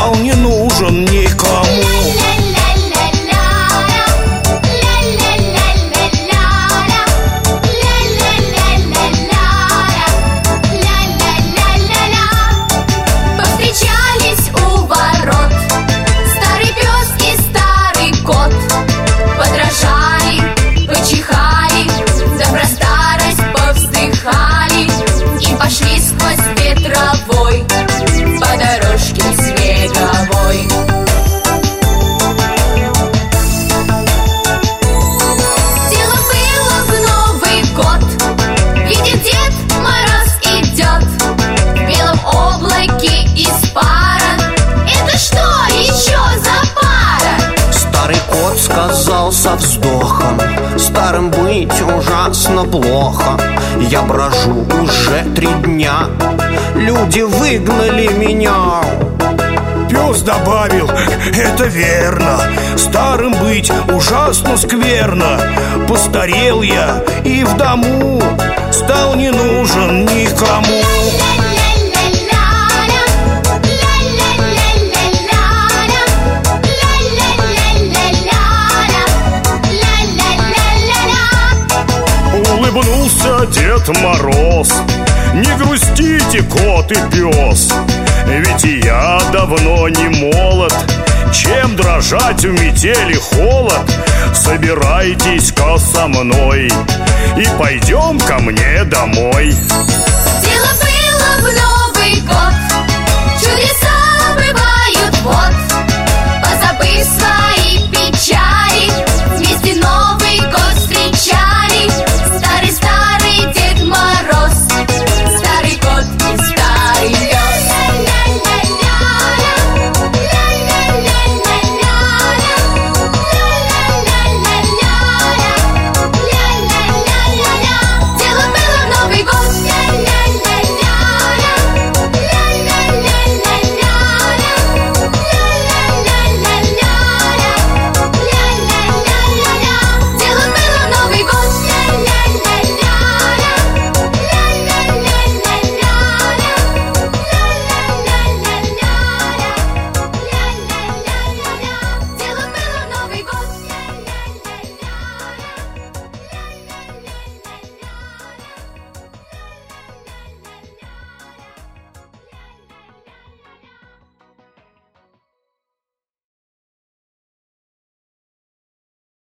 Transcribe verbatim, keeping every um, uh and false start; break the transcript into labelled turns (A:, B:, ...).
A: стал не нужен никому.
B: Повстречались у ворот старый пес и старый кот. Подражали, почихали, да про старость повздыхали и пошли сквозь ветровой по дорожке снеговой. Дело было в Новый год. Видит Дед Мороз идет в белом облаке из пара. Это что еще за пара?
C: Старый кот сказал со вздохом: старым быть ужасно плохо. Я брожу уже три дня, люди выгнали меня.
A: Пес добавил: это верно, старым быть ужасно скверно. Постарел я и в дому стал не нужен никому.
D: Улыбнулся Дед Мороз: не грустите, кот и пес, ведь и я давно не молод. Чем дрожать в метели холод? Собирайтесь-ка со мной и пойдем ко мне домой.
B: Дело было в